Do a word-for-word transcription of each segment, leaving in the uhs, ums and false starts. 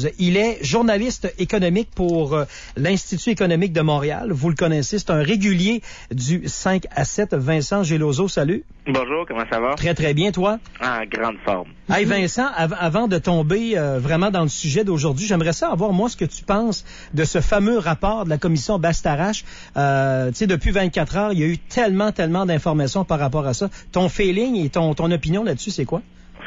chose. Il est journaliste économique pour euh, l'Institut économique de Montréal. Vous le connaissez, c'est un régulier du cinq à sept. Vincent Geloso, salut. Bonjour, comment ça va? Très, très bien, toi? En grande forme. Hey Vincent, av- avant de tomber euh, vraiment dans le sujet d'aujourd'hui, j'aimerais savoir, moi, ce que tu penses de ce fameux rapport de la commission Bastarache. Euh, tu sais, depuis vingt-quatre heures, il y a eu tellement, tellement d'informations par rapport à ça. Ton feeling et ton, ton opinion là-dessus, c'est quoi?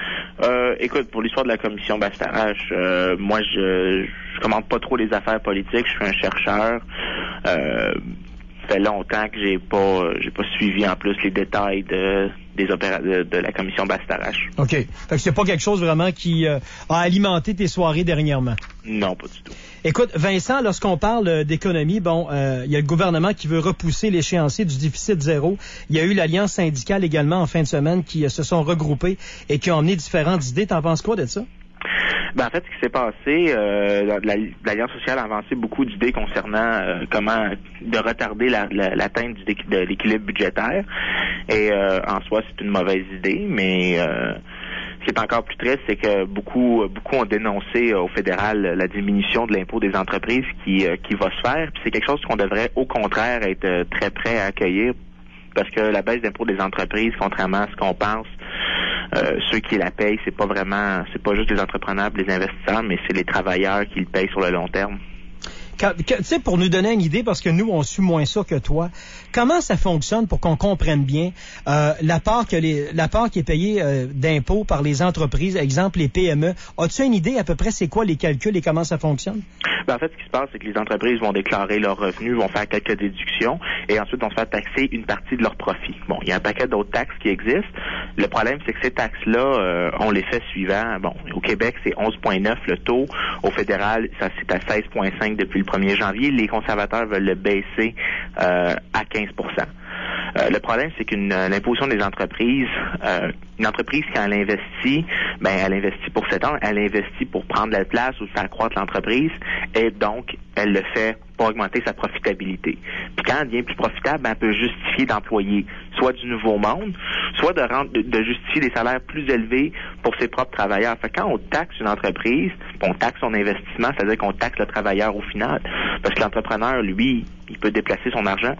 Euh, écoute, pour l'histoire de la commission Bastarache, euh, moi, je je commande pas trop les affaires politiques. Je suis un chercheur. Euh, ça fait longtemps que j'ai pas j'ai pas suivi en plus les détails de des opéra de, de la commission Bastarache. OK. Fait que c'est pas quelque chose vraiment qui euh, a alimenté tes soirées dernièrement. Non, pas du tout. Écoute, Vincent, lorsqu'on parle euh, d'économie, bon, euh, il y a le gouvernement qui veut repousser l'échéancier du déficit zéro. Il y a eu l'Alliance syndicale également en fin de semaine qui euh, se sont regroupés et qui ont emmené différentes idées. T'en penses quoi de ça? Ben, en fait, ce qui s'est passé, euh, l'Alliance sociale a avancé beaucoup d'idées concernant euh, comment de retarder la, la, l'atteinte du, de l'équilibre budgétaire. Et euh, en soi, c'est une mauvaise idée, mais euh, ce qui est encore plus triste, c'est que beaucoup beaucoup ont dénoncé euh, au fédéral la diminution de l'impôt des entreprises qui euh, qui va se faire. Puis c'est quelque chose qu'on devrait au contraire être euh, très prêt à accueillir, parce que la baisse d'impôt des entreprises, contrairement à ce qu'on pense, Euh, ceux qui la payent, c'est pas vraiment, c'est pas juste les entrepreneurs, les investisseurs, mais c'est les travailleurs qui le payent sur le long terme. Tu sais, pour nous donner une idée, parce que nous, on suit moins ça que toi, comment ça fonctionne pour qu'on comprenne bien euh, la part que les, la part qui est payée euh, d'impôts par les entreprises, exemple les P M E. As-tu une idée à peu près c'est quoi les calculs et comment ça fonctionne? Ben, en fait, ce qui se passe, c'est que les entreprises vont déclarer leurs revenus, vont faire quelques déductions et ensuite vont se faire taxer une partie de leurs profits. Bon, il y a un paquet d'autres taxes qui existent. Le problème, c'est que ces taxes-là euh, ont l'effet suivant. Bon, au Québec, c'est onze virgule neuf le taux. Au fédéral, ça c'est à seize virgule cinq depuis le premier janvier. Les conservateurs veulent le baisser euh, à quinze pour cent. Euh, le problème, c'est qu'une l'imposition des entreprises, euh, une entreprise, quand elle investit, ben elle investit pour sept ans, elle investit pour prendre la place ou faire croître l'entreprise, et donc elle le fait pour augmenter sa profitabilité. Puis quand elle devient plus profitable, ben, elle peut justifier d'employer soit du nouveau monde, soit de rendre, de, de justifier des salaires plus élevés pour ses propres travailleurs. Fait que quand on taxe une entreprise, on taxe son investissement, c'est-à-dire qu'on taxe le travailleur au final, parce que l'entrepreneur, lui, il peut déplacer son argent.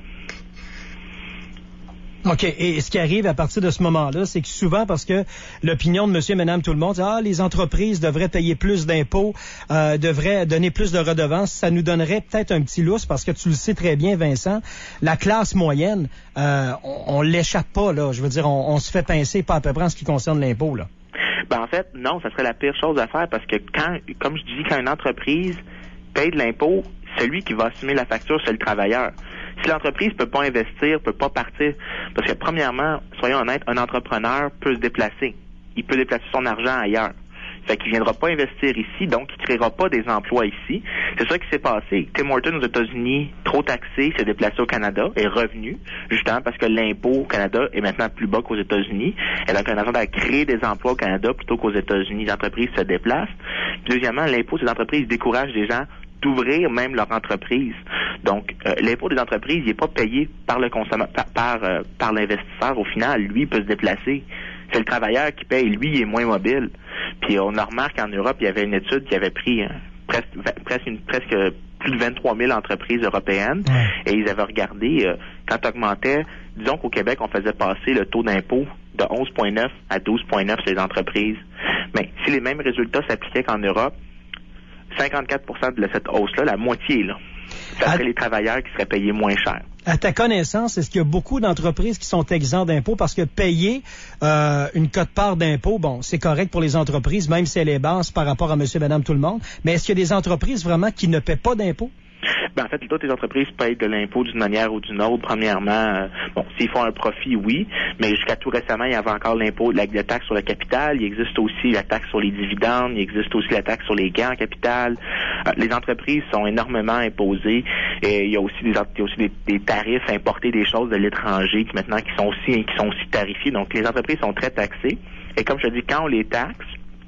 OK. Et ce qui arrive à partir de ce moment-là, c'est que souvent, parce que l'opinion de monsieur et madame tout le monde, ah, les entreprises devraient payer plus d'impôts, euh, devraient donner plus de redevances, ça nous donnerait peut-être un petit lousse, parce que tu le sais très bien, Vincent, la classe moyenne, euh, on, on l'échappe pas, là. Je veux dire, on, on se fait pincer pas à peu près en ce qui concerne l'impôt, là. Ben, en fait, non, ça serait la pire chose à faire, parce que quand, comme je dis, quand une entreprise paye de l'impôt, celui qui va assumer la facture, c'est le travailleur. Si l'entreprise peut pas investir, peut pas partir, parce que premièrement, soyons honnêtes, un entrepreneur peut se déplacer. Il peut déplacer son argent ailleurs. Fait qu'il viendra pas investir ici, donc il créera pas des emplois ici. C'est ça qui s'est passé. Tim Hortons aux États-Unis, trop taxé, s'est déplacé au Canada, est revenu, justement parce que l'impôt au Canada est maintenant plus bas qu'aux États-Unis. Et donc, on a besoin de créer des emplois au Canada plutôt qu'aux États-Unis. Les entreprises se déplacent. Puis, deuxièmement, l'impôt, ces entreprises découragent des gens d'ouvrir même leur entreprise. Donc, euh, l'impôt des entreprises, il n'est pas payé par le consommateur, par, par, euh, par l'investisseur. Au final, lui, il peut se déplacer. C'est le travailleur qui paye. Lui, il est moins mobile. Puis, on a remarqué qu'en Europe, il y avait une étude qui avait pris euh, presque, presque, une, presque plus de vingt-trois mille entreprises européennes. Ouais. Et ils avaient regardé, euh, quand tu augmentais, disons qu'au Québec, on faisait passer le taux d'impôt de onze virgule neuf à douze virgule neuf sur les entreprises. Mais si les mêmes résultats s'appliquaient qu'en Europe, cinquante-quatre pour cent de cette hausse-là, la moitié, là, ça serait à... les travailleurs qui seraient payés moins cher. À ta connaissance, est-ce qu'il y a beaucoup d'entreprises qui sont exemptes d'impôts? Parce que payer euh, une quote-part d'impôt, bon, c'est correct pour les entreprises, même si elle est basse par rapport à monsieur et madame tout le monde. Mais est-ce qu'il y a des entreprises vraiment qui ne paient pas d'impôts? Ben, en fait, toutes les entreprises payent de l'impôt d'une manière ou d'une autre. Premièrement, euh, bon, s'ils font un profit, oui, mais jusqu'à tout récemment, il y avait encore l'impôt, la, la taxe sur le capital. Il existe aussi la taxe sur les dividendes. Il existe aussi la taxe sur les gains en capital. Euh, les entreprises sont énormément imposées. Et il y a aussi des, il y a aussi des, des tarifs importés des choses de l'étranger qui maintenant qui sont aussi qui sont aussi tarifiés. Donc, les entreprises sont très taxées. Et comme je te dis, quand on les taxe,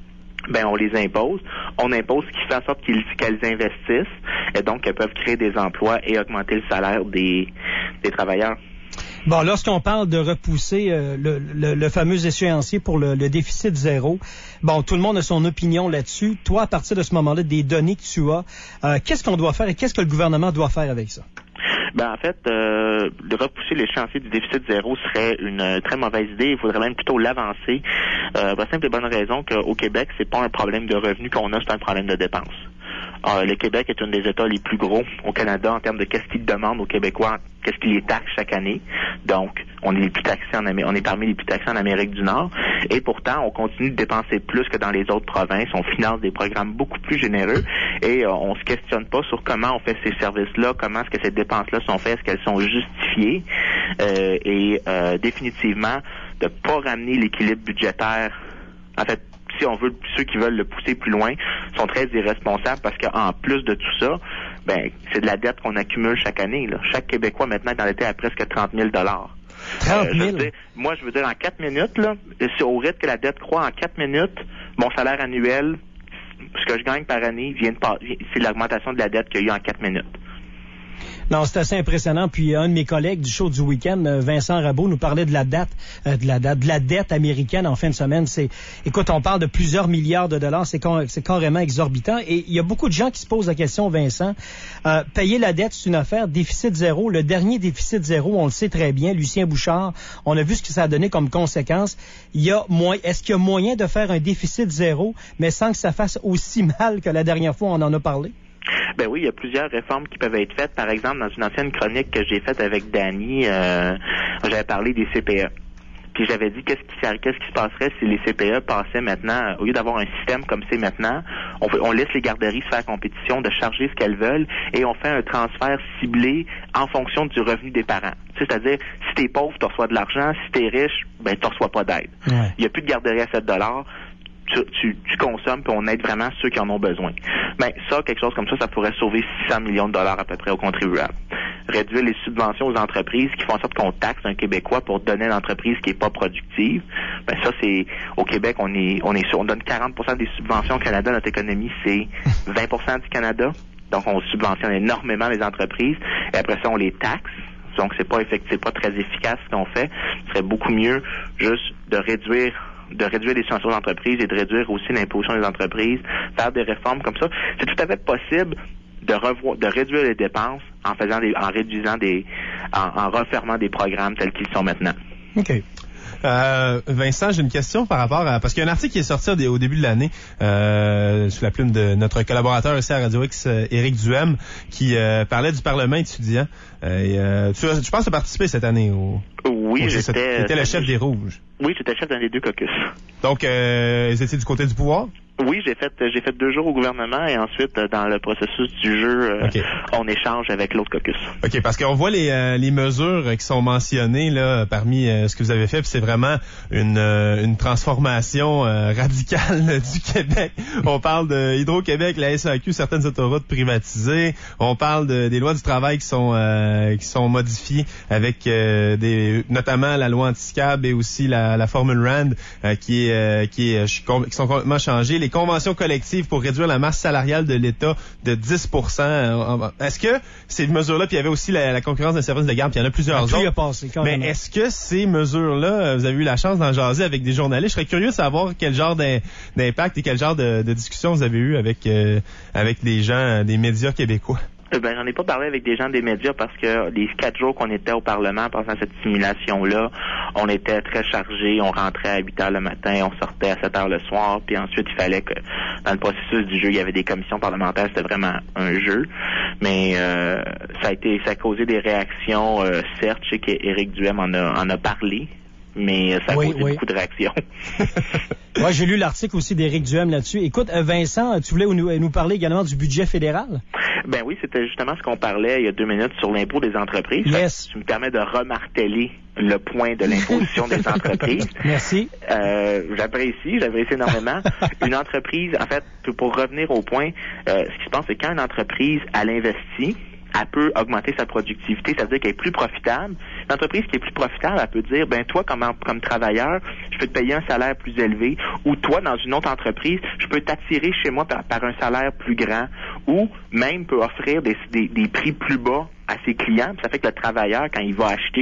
ben on les impose. On impose ce qui fait en sorte qu'ils, qu'elles investissent et donc qu'elles peuvent créer des emplois et augmenter le salaire des, des travailleurs. Bon, lorsqu'on parle de repousser euh, le, le, le fameux échéancier pour le, le déficit zéro, bon, tout le monde a son opinion là-dessus. Toi, à partir de ce moment-là, des données que tu as, euh, qu'est-ce qu'on doit faire et qu'est-ce que le gouvernement doit faire avec ça? Ben en fait, euh, de repousser l'échéancier du déficit zéro serait une euh, très mauvaise idée. Il faudrait même plutôt l'avancer. Euh, pour la simple et bonne raison qu'au Québec, c'est pas un problème de revenus qu'on a, c'est un problème de dépenses. Euh, le Québec est un des États les plus gros au Canada en termes de qu'est-ce qu'il demande aux Québécois, qu'est-ce qu'il les taxe chaque année. Donc, on est les plus taxés en Amérique, on est parmi les plus taxés en Amérique du Nord. Et pourtant, on continue de dépenser plus que dans les autres provinces. On finance des programmes beaucoup plus généreux et euh, on se questionne pas sur comment on fait ces services-là, comment est-ce que ces dépenses-là sont faites, est-ce qu'elles sont justifiées. Euh, et euh, définitivement, de pas ramener l'équilibre budgétaire. En fait, si on veut, ceux qui veulent le pousser plus loin sont très irresponsables parce qu'en plus de tout ça, ben c'est de la dette qu'on accumule chaque année. Là. Chaque Québécois maintenant est endetté à presque trente mille dollars. trente mille? Euh, moi, je veux dire, en quatre minutes, là, au rythme que la dette croît en quatre minutes, mon salaire annuel, ce que je gagne par année, vient de c'est l'augmentation de la dette qu'il y a eu en quatre minutes. Non, c'est assez impressionnant. Puis un de mes collègues du show du week-end, Vincent Rabault, nous parlait de la dette, euh, de la dette, de la dette américaine en fin de semaine. C'est, écoute, on parle de plusieurs milliards de dollars. C'est, c'est carrément exorbitant. Et il y a beaucoup de gens qui se posent la question, Vincent. Euh, payer la dette, c'est une affaire. Déficit zéro. Le dernier déficit zéro, on le sait très bien. Lucien Bouchard, on a vu ce que ça a donné comme conséquence. Il y a moins, est-ce qu'il y a moyen de faire un déficit zéro, mais sans que ça fasse aussi mal que la dernière fois on en a parlé? Ben oui, il y a plusieurs réformes qui peuvent être faites. Par exemple, dans une ancienne chronique que j'ai faite avec Danny, euh, j'avais parlé des C P E. Puis j'avais dit qu'est-ce qui, qu'est-ce qui se passerait si les C P E passaient maintenant, au lieu d'avoir un système comme c'est maintenant, on, on laisse les garderies se faire compétition de charger ce qu'elles veulent et on fait un transfert ciblé en fonction du revenu des parents. C'est-à-dire, si t'es pauvre, tu reçois de l'argent. Si t'es riche, ben tu reçois pas d'aide. Il ouais. n'y a plus de garderie à sept dollars. Tu, tu, tu consommes puis on aide vraiment ceux qui en ont besoin. Ben ça, quelque chose comme ça, ça pourrait sauver six cents millions de dollars à peu près aux contribuables. Réduire les subventions aux entreprises qui font en sorte qu'on taxe un Québécois pour donner à l'entreprise qui est pas productive. Ben ça, c'est au Québec, on est on est sur, on donne quarante pour cent des subventions au Canada. Notre économie, c'est vingt pour cent du Canada. Donc on subventionne énormément les entreprises et après ça, on les taxe. Donc c'est pas effectif, c'est pas très efficace ce qu'on fait. Ce serait beaucoup mieux juste de réduire de réduire les subventions d'entreprise et de réduire aussi l'imposition des entreprises, faire des réformes comme ça. C'est tout à fait possible de revoir, de réduire les dépenses en faisant des, en réduisant des, en, en refermant des programmes tels qu'ils sont maintenant. OK. Euh, Vincent, j'ai une question par rapport à... Parce qu'il y a un article qui est sorti au, au début de l'année euh, sous la plume de notre collaborateur ici à Radio X, euh, Éric Duhem, qui euh, parlait du Parlement étudiant. Euh, et, euh, tu, tu penses participer cette année au... Oui, au, j'étais... Tu étais le chef des Rouges. Oui, j'étais chef d'un des deux caucus. Donc, euh, vous étiez du côté du pouvoir? Oui, j'ai fait j'ai fait deux jours au gouvernement et ensuite dans le processus du jeu, euh, okay. on échange avec l'autre caucus. OK, parce qu'on voit les euh, les mesures qui sont mentionnées là parmi euh, ce que vous avez fait, puis c'est vraiment une euh, une transformation euh, radicale du Québec. On parle de Hydro-Québec, la S A Q, certaines autoroutes privatisées. On parle de, des lois du travail qui sont euh, qui sont modifiées avec euh, des notamment la loi anti-S C A B et aussi la, la formule Rand euh, qui est euh, qui est qui sont complètement changées. Les conventions collectives pour réduire la masse salariale de l'État de dix pour cent. Est-ce que ces mesures-là, puis il y avait aussi la, la concurrence des services de garde, puis il y en a plusieurs autres. A passé, mais est-ce que ces mesures-là, vous avez eu la chance d'en jaser avec des journalistes? Je serais curieux de savoir quel genre d'impact et quel genre de, de discussion vous avez eu avec euh, avec les gens des médias québécois. Ben, j'en ai pas parlé avec des gens des médias parce que les quatre jours qu'on était au Parlement pendant cette simulation-là, on était très chargés, on rentrait à huit heures le matin, on sortait à sept heures le soir, puis ensuite il fallait que dans le processus du jeu, il y avait des commissions parlementaires, c'était vraiment un jeu. Mais euh, ça a été ça a causé des réactions, euh, certes, je sais qu'Éric Duhem en a en a parlé, mais ça a oui, causé oui. beaucoup de réactions. Moi, j'ai lu l'article aussi d'Éric Duhem là-dessus. Écoute, Vincent, tu voulais nous, nous parler également du budget fédéral? Ben oui, c'était justement ce qu'on parlait il y a deux minutes sur l'impôt des entreprises. Yes. Tu me permets de remarteler le point de l'imposition des entreprises. Merci. Euh, j'apprécie, j'apprécie énormément. Une entreprise, en fait, pour revenir au point, euh, ce qui se passe, c'est quand une entreprise, elle investit, elle peut augmenter sa productivité, c'est-à-dire qu'elle est plus profitable. Une entreprise qui est plus profitable, elle peut dire, ben toi, comme, comme travailleur, je peux te payer un salaire plus élevé, ou toi, dans une autre entreprise, je peux t'attirer chez moi par, par un salaire plus grand, ou même peut offrir des, des, des prix plus bas à ses clients. Puis ça fait que le travailleur, quand il va acheter,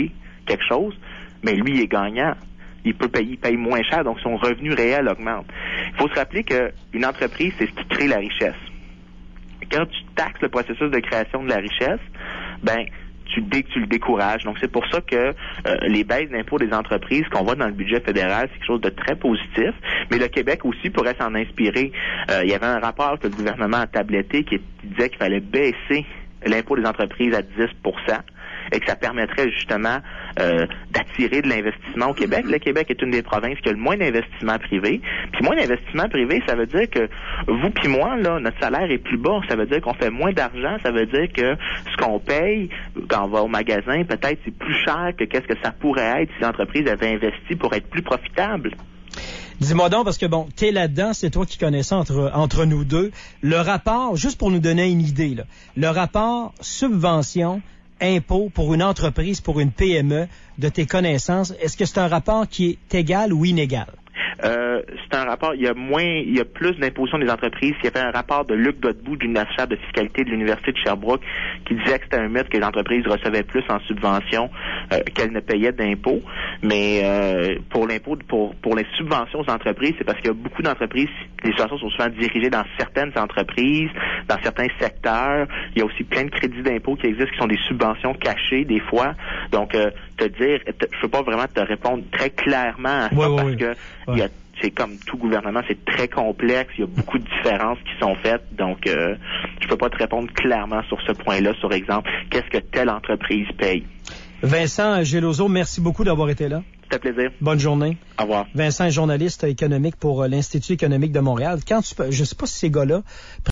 quelque chose, mais lui, il est gagnant. Il peut payer, il paye moins cher, donc son revenu réel augmente. Il faut se rappeler qu'une entreprise, c'est ce qui crée la richesse. Quand tu taxes le processus de création de la richesse, ben tu, dé, tu le décourages. Donc, c'est pour ça que euh, les baisses d'impôts des entreprises qu'on voit dans le budget fédéral, c'est quelque chose de très positif. Mais le Québec aussi pourrait s'en inspirer. Euh, il y avait un rapport que le gouvernement a tabletté qui disait qu'il fallait baisser l'impôt des entreprises à dix pour cent et que ça permettrait justement euh, d'attirer de l'investissement au Québec. Le Québec est une des provinces qui a le moins d'investissement privé. Puis moins d'investissement privé, ça veut dire que vous puis moi, là, notre salaire est plus bas. Ça veut dire qu'on fait moins d'argent. Ça veut dire que ce qu'on paye quand on va au magasin, peut-être c'est plus cher que qu'est-ce que ça pourrait être si l'entreprise avait investi pour être plus profitable. Dis-moi donc, parce que bon, t'es là-dedans, c'est toi qui connais ça entre, entre nous deux. Le rapport, juste pour nous donner une idée, là, le rapport subvention impôt pour une entreprise, pour une P M E, de tes connaissances, est-ce que c'est un rapport qui est égal ou inégal? Euh, c'est un rapport, il y a moins, il y a plus d'imposition des entreprises. Il y avait un rapport de Luc Godbout, d'une affaire de fiscalité de l'Université de Sherbrooke, qui disait que c'était un mythe que les entreprises recevaient plus en subvention euh, qu'elles ne payaient d'impôts. Mais euh, pour l'impôt, pour pour les subventions aux entreprises, c'est parce qu'il y a beaucoup d'entreprises, les subventions sont souvent dirigées dans certaines entreprises, dans certains secteurs. Il y a aussi plein de crédits d'impôt qui existent, qui sont des subventions cachées des fois. Donc, euh, te dire, te, je peux pas vraiment te répondre très clairement à ça, oui, parce oui, que oui. il y a c'est comme tout gouvernement, c'est très complexe, il y a beaucoup de différences qui sont faites, donc euh, je peux pas te répondre clairement sur ce point-là, sur exemple, qu'est-ce que telle entreprise paye. Vincent Geloso, merci beaucoup d'avoir été là. C'était un plaisir. Bonne journée. Au revoir. Vincent est journaliste économique pour l'Institut économique de Montréal. Quand tu peux, je sais pas si ces gars-là